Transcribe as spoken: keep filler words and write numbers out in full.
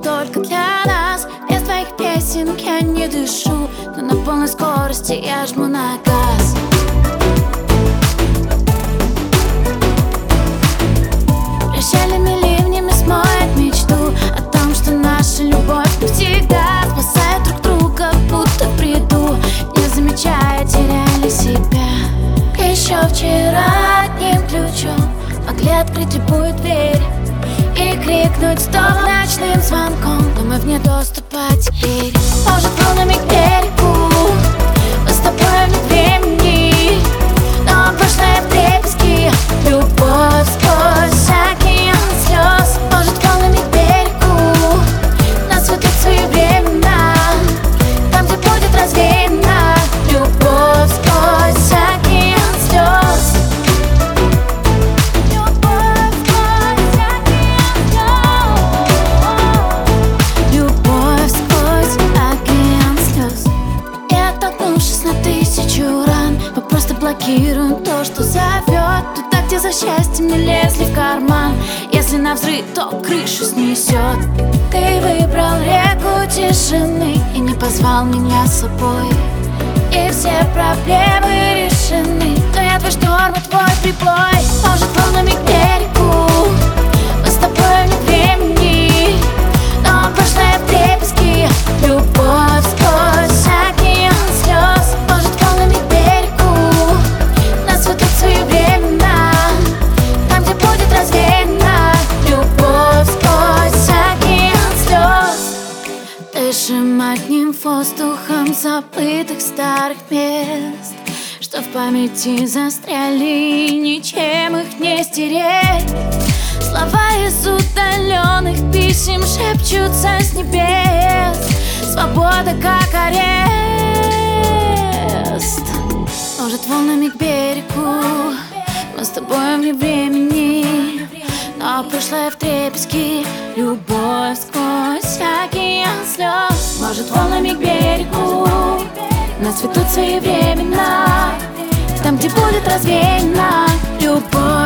только для нас. Без твоих песен я не дышу, но на полной скорости я жму на газ. Прощальными ливнями смоет мечту о том, что наша любовь навсегда. Спасает друг друга, будто в бреду, не замечая, теряли себя. Еще вчера одним ключом могли открыть любую дверь и крикнуть стоп ночным звонком, но мы вне доступа теперь. Может, волнами к берегу, мы с тобой вне времени, но прошлое вдребезги, любовь сквозь океан слез. Может, волнами к берегу, нас ведут свои времена, там, где будет развеяна любовь сквозь океан слез. Блокируем то, что зовет туда, где за счастьем не лезли в карман. Если навзрыв, то крышу снесет. Ты выбрал реку тишины и не позвал меня с собой, и все проблемы решены, но я твой шторм и твой прибой. Может, волнами к берегу, мы с тобой вне времени, но прошлое вдребезги, любовь сквозь океан слез. Может, волнами к берегу, нас ведут свои времена, там, где будет развеяна любовь сквозь океан слез. Дышим одним воздухом забытых старых мест, что в памяти застряли, ничем их не стереть. Слова из удаленных писем шепчутся с небес. Свобода как арест. Может, волнами к берегу, мы с тобой вне времени, но прошлое вдребезги, любовь сквозь океан слез. Может, волнами к берегу, нас ведут свои времена, там, где будет развеяна любовь.